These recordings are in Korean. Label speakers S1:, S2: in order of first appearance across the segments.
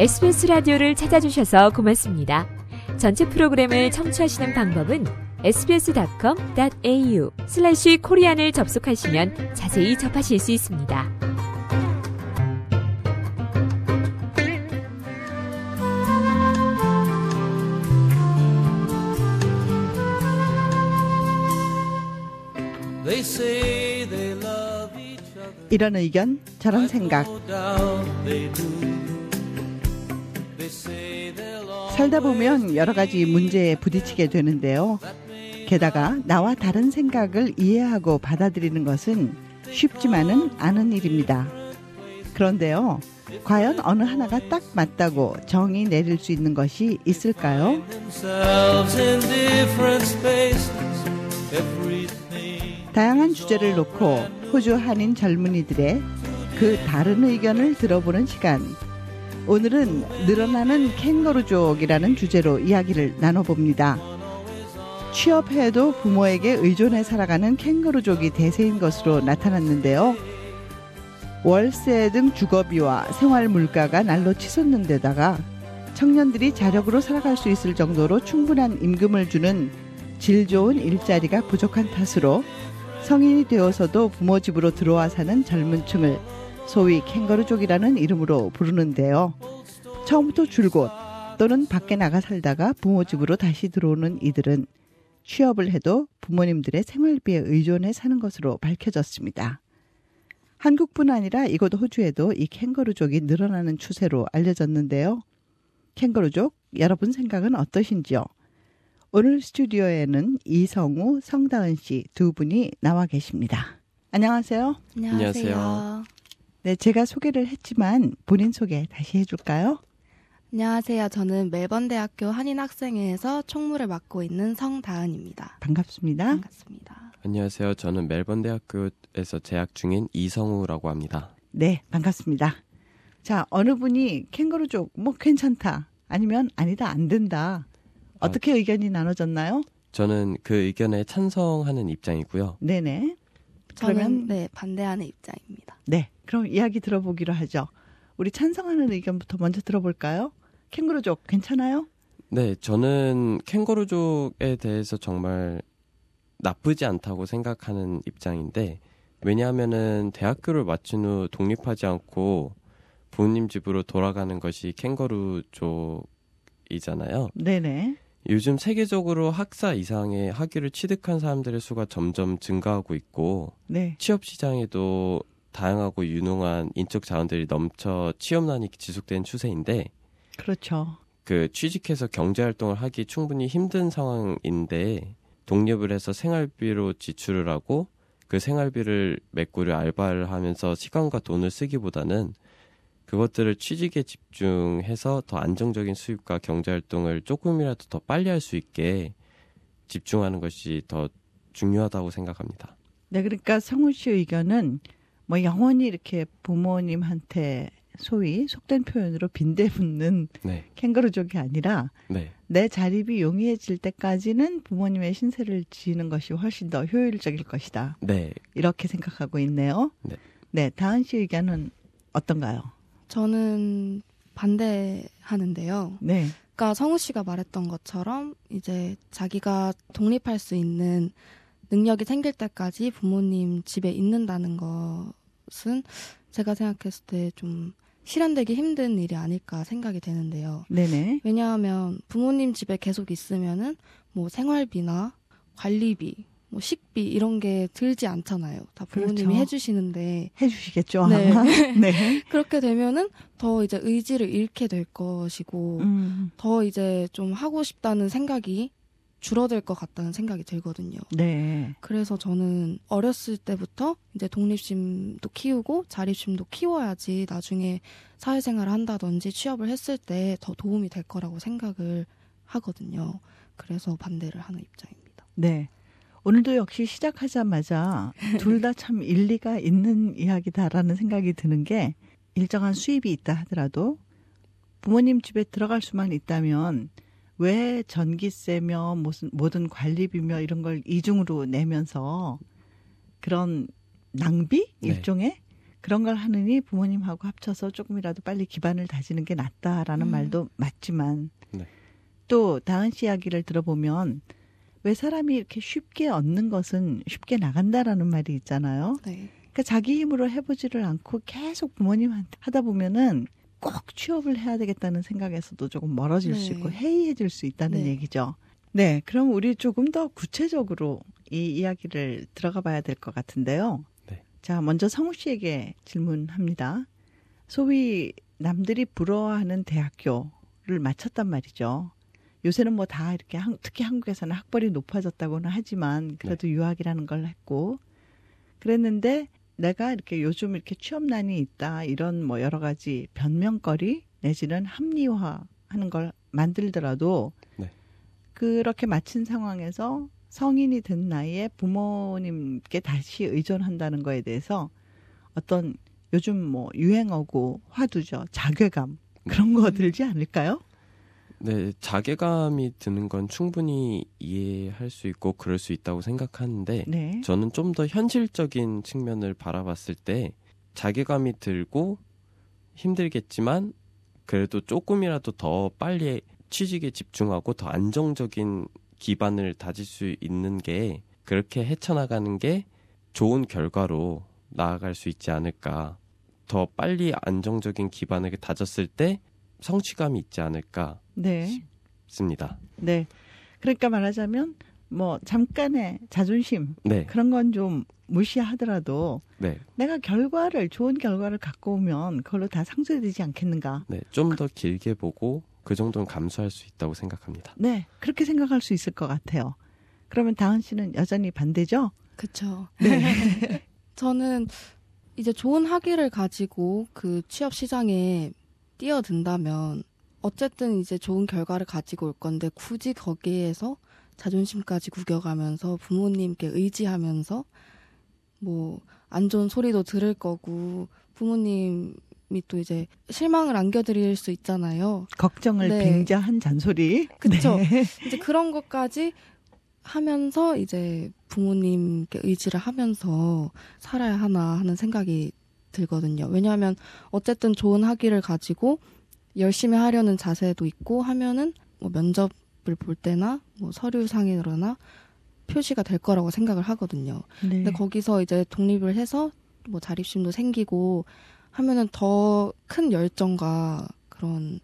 S1: SBS 라디오를 찾아주셔서 고맙습니다. 전체 프로그램을 청취하시는 방법은 sbs.com.au/korean을 접속하시면 자세히 접하실 수 있습니다.
S2: 이런 의견, 저런 생각. 살다 보면 여러 가지 문제에 부딪히게 되는데요. 게다가 나와 다른 생각을 이해하고 받아들이는 것은 쉽지만은 않은 일입니다. 그런데요, 과연 어느 하나가 딱 맞다고 정의 내릴 수 있는 것이 있을까요? 다양한 주제를 놓고 호주 한인 젊은이들의 그 다른 의견을 들어보는 시간. 오늘은 늘어나는 캥거루족이라는 주제로 이야기를 나눠봅니다. 취업해도 부모에게 의존해 살아가는 캥거루족이 대세인 것으로 나타났는데요. 월세 등 주거비와 생활 물가가 날로 치솟는 데다가 청년들이 자력으로 살아갈 수 있을 정도로 충분한 임금을 주는 질 좋은 일자리가 부족한 탓으로 성인이 되어서도 부모 집으로 들어와 사는 젊은 층을 소위 캥거루족이라는 이름으로 부르는데요. 처음부터 줄곧 또는 밖에 나가 살다가 부모 집으로 다시 들어오는 이들은 취업을 해도 부모님들의 생활비에 의존해 사는 것으로 밝혀졌습니다. 한국뿐 아니라 이곳 호주에도 이 캥거루족이 늘어나는 추세로 알려졌는데요. 캥거루족, 여러분 생각은 어떠신지요? 오늘 스튜디오에는 이성우, 성다은 씨 두 분이 나와 계십니다. 안녕하세요.
S3: 안녕하세요.
S2: 네, 제가 소개를 했지만 본인 소개 다시 해줄까요?
S3: 안녕하세요. 저는 멜번 대학교 한인학생회에서 총무를 맡고 있는 성다은입니다.
S2: 반갑습니다.
S3: 반갑습니다.
S4: 안녕하세요. 저는 멜번 대학교에서 재학 중인 이성우라고 합니다.
S2: 네, 반갑습니다. 자, 어느 분이 캥거루족 뭐 괜찮다 아니면 아니다 안 된다. 어떻게 의견이 나눠졌나요?
S4: 저는 그 의견에 찬성하는 입장이고요.
S2: 네네.
S3: 저는 반대하는 입장입니다.
S2: 네, 그럼 이야기 들어보기로 하죠. 우리 찬성하는 의견부터 먼저 들어볼까요? 캥거루족 괜찮아요?
S4: 네, 저는 캥거루족에 대해서 정말 나쁘지 않다고 생각하는 입장인데, 왜냐하면은 대학교를 마친 후 독립하지 않고 부모님 집으로 돌아가는 것이 캥거루족이잖아요.
S2: 네네.
S4: 요즘 세계적으로 학사 이상의 학위를 취득한 사람들의 수가 점점 증가하고 있고,
S2: 네.
S4: 취업 시장에도 다양하고 유능한 인적 자원들이 넘쳐 취업난이 지속된 추세인데,
S2: 그렇죠.
S4: 그 취직해서 경제활동을 하기 충분히 힘든 상황인데 독립을 해서 생활비로 지출을 하고 그 생활비를 메꾸려 알바를 하면서 시간과 돈을 쓰기보다는 그것들을 취직에 집중해서 더 안정적인 수입과 경제활동을 조금이라도 더 빨리 할 수 있게 집중하는 것이 더 중요하다고 생각합니다.
S2: 네, 그러니까 성우 씨 의견은 뭐 영원히 이렇게 부모님한테 소위 속된 표현으로 빈대붙는
S4: 네.
S2: 캥거루족이 아니라
S4: 네.
S2: 내 자립이 용이해질 때까지는 부모님의 신세를 지는 것이 훨씬 더 효율적일 것이다.
S4: 네.
S2: 이렇게 생각하고 있네요.
S4: 네.
S2: 네, 다은 씨 의견은 어떤가요?
S3: 저는 반대하는데요.
S2: 네.
S3: 그러니까 성우 씨가 말했던 것처럼 이제 자기가 독립할 수 있는 능력이 생길 때까지 부모님 집에 있는다는 것은 제가 생각했을 때 좀 실현되기 힘든 일이 아닐까 생각이 되는데요.
S2: 네네.
S3: 왜냐하면 부모님 집에 계속 있으면은 뭐 생활비나 관리비, 뭐 식비 이런 게 들지 않잖아요. 다 부모님이
S2: 그렇죠.
S3: 해주시는데.
S2: 해주시겠죠,
S3: 네.
S2: 아마. 네.
S3: 그렇게 되면은 더 이제 의지를 잃게 될 것이고, 더 이제 좀 하고 싶다는 생각이 줄어들 것 같다는 생각이 들거든요.
S2: 네.
S3: 그래서 저는 어렸을 때부터 이제 독립심도 키우고 자립심도 키워야지 나중에 사회생활을 한다든지 취업을 했을 때 더 도움이 될 거라고 생각을 하거든요. 그래서 반대를 하는 입장입니다.
S2: 네. 오늘도 역시 시작하자마자 둘 다 참 일리가 있는 이야기다라는 생각이 드는 게, 일정한 수입이 있다 하더라도 부모님 집에 들어갈 수만 있다면 왜 전기세며 모든 관리비며 이런 걸 이중으로 내면서 그런 낭비?
S4: 네.
S2: 일종의 그런 걸 하느니 부모님하고 합쳐서 조금이라도 빨리 기반을 다지는 게 낫다라는 말도 맞지만
S4: 네.
S2: 또 다은 씨 이야기를 들어보면 왜 사람이 이렇게 쉽게 얻는 것은 쉽게 나간다라는 말이 있잖아요.
S3: 네.
S2: 그러니까 자기 힘으로 해보지를 않고 계속 부모님한테 하다 보면은 꼭 취업을 해야 되겠다는 생각에서도 조금 멀어질 수
S3: 네.
S2: 있고 해이해질 수 있다는
S3: 네.
S2: 얘기죠. 네, 그럼 우리 조금 더 구체적으로 이 이야기를 들어가 봐야 될 것 같은데요.
S4: 네.
S2: 자, 먼저 성우 씨에게 질문합니다. 소위 남들이 부러워하는 대학교를 마쳤단 말이죠. 요새는 뭐 다 이렇게 특히 한국에서는 학벌이 높아졌다고는 하지만 그래도 유학이라는 걸 했고 그랬는데 내가 이렇게 요즘 이렇게 취업난이 있다 이런 뭐 여러 가지 변명거리 내지는 합리화하는 걸 만들더라도
S4: 네.
S2: 그렇게 마친 상황에서 성인이 된 나이에 부모님께 다시 의존한다는 거에 대해서 어떤 요즘 뭐 유행어고 화두죠. 자괴감 그런 거 들지 않을까요?
S4: 네, 자괴감이 드는 건 충분히 이해할 수 있고 그럴 수 있다고 생각하는데
S2: 네.
S4: 저는 좀 더 현실적인 측면을 바라봤을 때 자괴감이 들고 힘들겠지만 그래도 조금이라도 더 빨리 취직에 집중하고 더 안정적인 기반을 다질 수 있는 게 그렇게 헤쳐나가는 게 좋은 결과로 나아갈 수 있지 않을까. 더 빨리 안정적인 기반을 다졌을 때 성취감이 있지 않을까
S2: 네.
S4: 싶습니다.
S2: 네. 그러니까 말하자면 뭐 잠깐의 자존심
S4: 네,
S2: 그런 건 좀 무시하더라도
S4: 네,
S2: 내가 좋은 결과를 갖고 오면 그걸로 다 상쇄되지 않겠는가.
S4: 네. 좀 더 길게 보고 그 정도는 감수할 수 있다고 생각합니다.
S2: 네. 그렇게 생각할 수 있을 것 같아요. 그러면 다은 씨는 여전히 반대죠?
S3: 그쵸.
S2: 네.
S3: 저는 이제 좋은 학위를 가지고 그 취업 시장에 뛰어든다면 어쨌든 이제 좋은 결과를 가지고 올 건데 굳이 거기에서 자존심까지 구겨가면서 부모님께 의지하면서 뭐 안 좋은 소리도 들을 거고 부모님이 또 이제 실망을 안겨드릴 수 있잖아요.
S2: 걱정을
S3: 네.
S2: 빙자한 잔소리.
S3: 그쵸.
S2: 네.
S3: 이제 그런 것까지 하면서 이제 부모님께 의지를 하면서 살아야 하나 하는 생각이 들거든요. 왜냐하면 어쨌든 좋은 학위를 가지고 열심히 하려는 자세도 있고 하면은 뭐 면접을 볼 때나 뭐 서류상이나 표시가 될 거라고 생각을 하거든요.
S2: 네.
S3: 근데 거기서 이제 독립을 해서 뭐 자립심도 생기고 하면은 더 큰 열정과 그런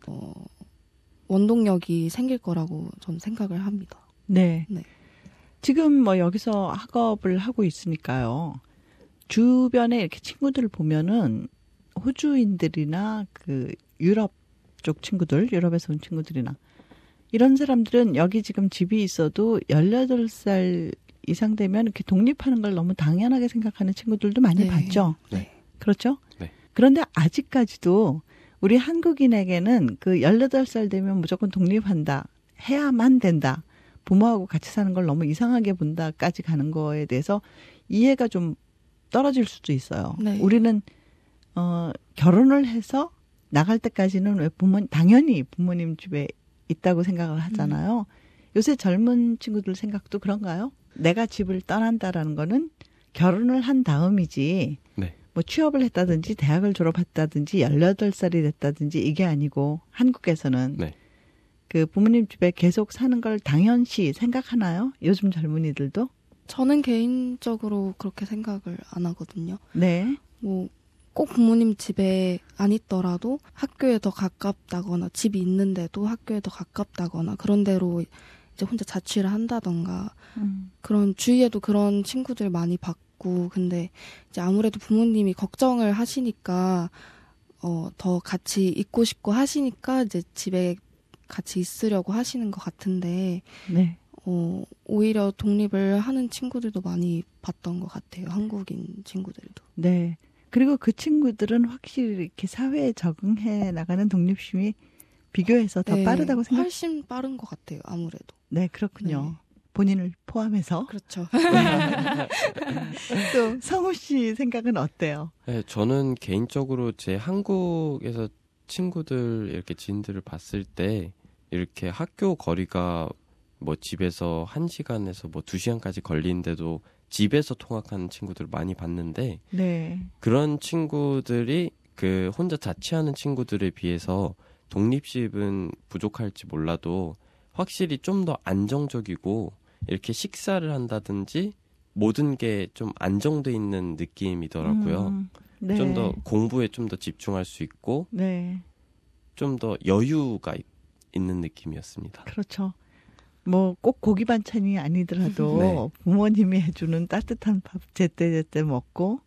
S3: 원동력이 생길 거라고 저는 생각을 합니다.
S2: 네.
S3: 네.
S2: 지금 뭐 여기서 학업을 하고 있으니까요. 주변에 이렇게 친구들을 보면은 호주인들이나 그 유럽 쪽 친구들, 유럽에서 온 친구들이나 이런 사람들은 여기 지금 집이 있어도 18살 이상 되면 이렇게 독립하는 걸 너무 당연하게 생각하는 친구들도 많이
S3: 네.
S2: 봤죠.
S4: 네.
S2: 그렇죠?
S4: 네.
S2: 그런데 아직까지도 우리 한국인에게는 그 18살 되면 무조건 독립한다. 해야만 된다. 부모하고 같이 사는 걸 너무 이상하게 본다까지 가는 거에 대해서 이해가 좀 떨어질 수도 있어요.
S3: 네.
S2: 우리는 결혼을 해서 나갈 때까지는 왜 당연히 부모님 집에 있다고 생각을 하잖아요. 요새 젊은 친구들 생각도 그런가요? 내가 집을 떠난다라는 거는 결혼을 한 다음이지.
S4: 네.
S2: 뭐 취업을 했다든지 대학을 졸업했다든지 18살이 됐다든지 이게 아니고 한국에서는
S4: 네.
S2: 그 부모님 집에 계속 사는 걸 당연시 생각하나요? 요즘 젊은이들도?
S3: 저는 개인적으로 그렇게 생각을 안 하거든요.
S2: 네.
S3: 뭐 꼭 부모님 집에 안 있더라도 학교에 더 가깝다거나 집이 있는데도 학교에 더 가깝다거나 그런 데로 이제 혼자 자취를 한다던가 그런 주위에도 그런 친구들 많이 봤고 근데 이제 아무래도 부모님이 걱정을 하시니까 더 같이 있고 싶고 하시니까 이제 집에 같이 있으려고 하시는 것 같은데
S2: 네.
S3: 오히려 독립을 하는 친구들도 많이 봤던 것 같아요. 한국인 친구들도.
S2: 네. 그리고 그 친구들은 확실히 이렇게 사회에 적응해 나가는 독립심이 비교해서 더
S3: 네,
S2: 빠르다고 생각.
S3: 훨씬 빠른 것 같아요. 아무래도.
S2: 네, 그렇군요.
S3: 네.
S2: 본인을 포함해서.
S3: 그렇죠.
S2: 또 성우 씨 생각은 어때요?
S4: 네, 저는 개인적으로 제 한국에서 친구들 이렇게 지인들을 봤을 때 이렇게 학교 거리가 뭐 집에서 1시간에서 뭐 2시간까지 걸리는데도 집에서 통학하는 친구들을 많이 봤는데
S2: 네.
S4: 그런 친구들이 그 혼자 자취하는 친구들에 비해서 독립집은 부족할지 몰라도 확실히 좀 더 안정적이고 이렇게 식사를 한다든지 모든 게 좀 안정돼 있는 느낌이더라고요.
S2: 네.
S4: 좀 더 공부에 좀 더 집중할 수 있고
S2: 네.
S4: 좀 더 여유가 있는 느낌이었습니다.
S2: 그렇죠. 뭐 꼭 고기 반찬이 아니더라도
S4: 네.
S2: 부모님이 해주는 따뜻한 밥 제때제때 먹고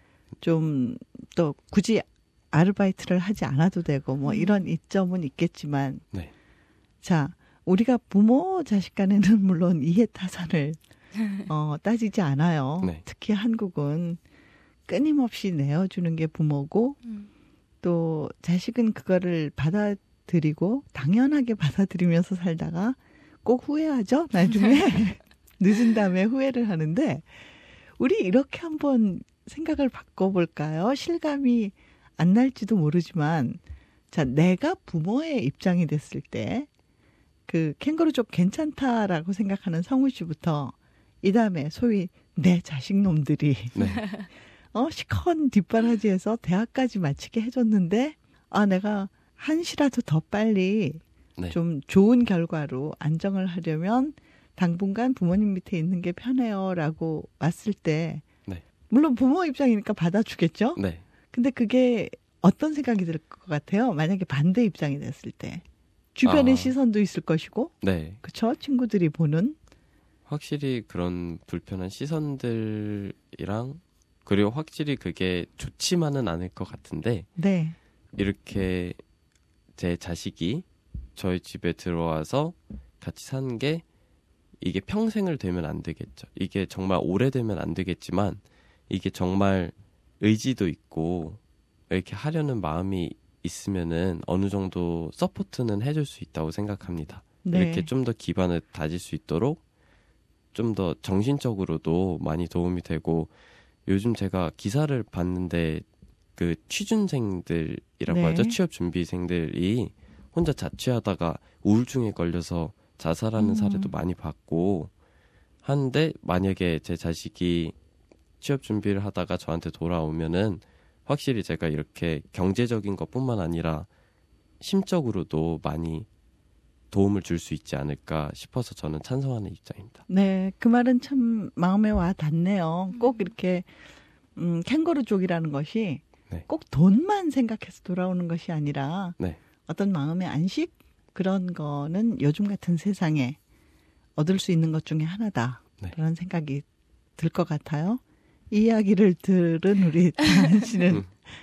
S2: 좀 또 굳이 아르바이트를 하지 않아도 되고 뭐 이런 이점은 있겠지만
S4: 네.
S2: 자 우리가 부모 자식 간에는 물론 이해타산을 따지지 않아요.
S4: 네.
S2: 특히 한국은 끊임없이 내어주는 게 부모고 또 자식은 그거를 받아들이고 당연하게 받아들이면서 살다가 꼭 후회하죠. 나중에 늦은 다음에 후회를 하는데 우리 이렇게 한번 생각을 바꿔볼까요? 실감이 안 날지도 모르지만 자 내가 부모의 입장이 됐을 때 그 캥거루족 괜찮다라고 생각하는 성우 씨부터 이 다음에 소위 내 자식 놈들이
S4: 네.
S2: 시커먼 뒷바라지에서 대학까지 마치게 해줬는데 내가 한시라도 더 빨리
S4: 네.
S2: 좀 좋은 결과로 안정을 하려면 당분간 부모님 밑에 있는 게 편해요라고 왔을 때
S4: 네.
S2: 물론 부모 입장이니까 받아주겠죠.
S4: 네.
S2: 근데 그게 어떤 생각이 들 것 같아요? 만약에 반대 입장이 됐을 때 주변의 시선도 있을 것이고,
S4: 네.
S2: 그렇죠? 친구들이 보는
S4: 확실히 그런 불편한 시선들이랑 그리고 확실히 그게 좋지만은 않을 것 같은데
S2: 네,
S4: 이렇게 제 자식이 저희 집에 들어와서 같이 사는 게 이게 평생을 되면 안 되겠죠. 이게 정말 오래되면 안 되겠지만 이게 정말 의지도 있고 이렇게 하려는 마음이 있으면은 어느 정도 서포트는 해줄 수 있다고 생각합니다.
S2: 네.
S4: 이렇게 좀 더 기반을 다질 수 있도록 좀 더 정신적으로도 많이 도움이 되고 요즘 제가 기사를 봤는데 그 취준생들이라고
S2: 네.
S4: 하죠. 취업 준비생들이 혼자 자취하다가 우울증에 걸려서 자살하는 사례도 많이 봤고 한데 만약에 제 자식이 취업 준비를 하다가 저한테 돌아오면은 확실히 제가 이렇게 경제적인 것뿐만 아니라 심적으로도 많이 도움을 줄 수 있지 않을까 싶어서 저는 찬성하는 입장입니다.
S2: 네, 그 말은 참 마음에 와 닿네요. 꼭 이렇게 캥거루족이라는 것이
S4: 네.
S2: 꼭 돈만 생각해서 돌아오는 것이 아니라
S4: 네.
S2: 어떤 마음의 안식 그런 거는 요즘 같은 세상에 얻을 수 있는 것 중에 하나다라는
S4: 네.
S2: 생각이 들 것 같아요. 이 이야기를 들은 우리 다은 씨는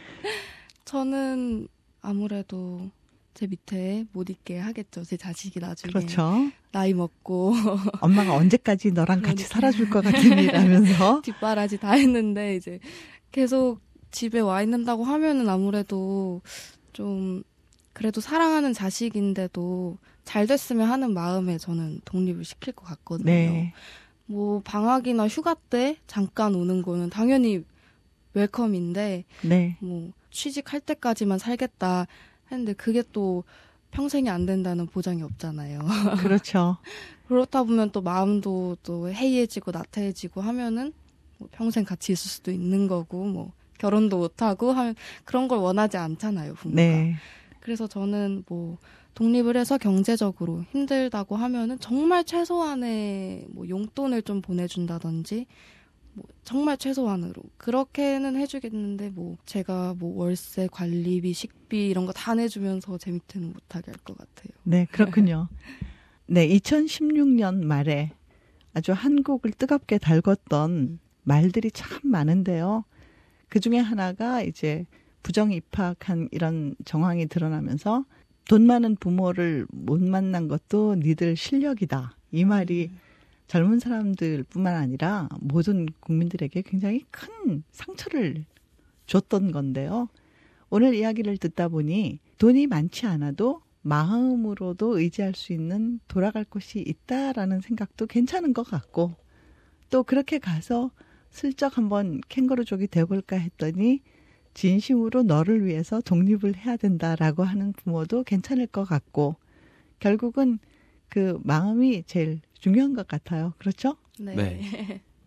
S3: 저는 아무래도 제 밑에 못 있게 하겠죠. 제 자식이 나중에
S2: 그렇죠.
S3: 나이 먹고
S2: 엄마가 언제까지 너랑 같이 살아줄 것 같으니 라면서
S3: 뒷바라지 다 했는데 이제 계속 집에 와 있는다고 하면은 아무래도 좀 그래도 사랑하는 자식인데도 잘 됐으면 하는 마음에 저는 독립을 시킬 것 같거든요.
S2: 네.
S3: 뭐 방학이나 휴가 때 잠깐 오는 거는 당연히 웰컴인데
S2: 네.
S3: 뭐 취직할 때까지만 살겠다 했는데 그게 또 평생이 안 된다는 보장이 없잖아요.
S2: 그렇죠.
S3: 그렇다 보면 또 마음도 또 해이해지고 나태해지고 하면은 뭐 평생 같이 있을 수도 있는 거고 뭐 결혼도 못 하고 하면 그런 걸 원하지 않잖아요, 부모가.
S2: 네.
S3: 그래서 저는 뭐 독립을 해서 경제적으로 힘들다고 하면은 정말 최소한의 뭐 용돈을 좀 보내준다든지 뭐 정말 최소한으로 그렇게는 해주겠는데 뭐 제가 뭐 월세, 관리비, 식비 이런 거 다 내주면서 제 밑에는 못하게 할 것 같아요.
S2: 네, 그렇군요. 네, 2016년 말에 아주 한국을 뜨겁게 달궜던 말들이 참 많은데요. 그 중에 하나가 이제 부정 입학한 이런 정황이 드러나면서 돈 많은 부모를 못 만난 것도 니들 실력이다. 이 말이 젊은 사람들뿐만 아니라 모든 국민들에게 굉장히 큰 상처를 줬던 건데요. 오늘 이야기를 듣다 보니 돈이 많지 않아도 마음으로도 의지할 수 있는 돌아갈 곳이 있다라는 생각도 괜찮은 것 같고 또 그렇게 가서 슬쩍 한번 캥거루족이 되어볼까 했더니 진심으로 너를 위해서 독립을 해야 된다라고 하는 부모도 괜찮을 것 같고 결국은 그 마음이 제일 중요한 것 같아요. 그렇죠?
S3: 네.
S4: 네.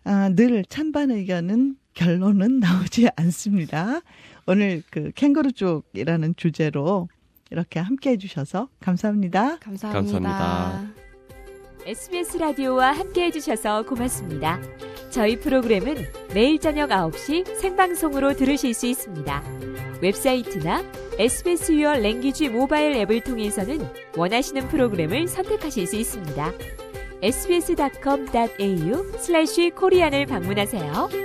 S2: 늘 찬반 의견은 결론은 나오지 않습니다. 오늘 그 캥거루족이라는 주제로 이렇게 함께 해주셔서 감사합니다.
S4: 감사합니다.
S1: SBS 라디오와 함께 해주셔서 고맙습니다. 저희 프로그램은 매일 저녁 9시 생방송으로 들으실 수 있습니다. 웹사이트나 SBS Your Language 모바일 앱을 통해서는 원하시는 프로그램을 선택하실 수 있습니다. sbs.com.au/korean을 방문하세요.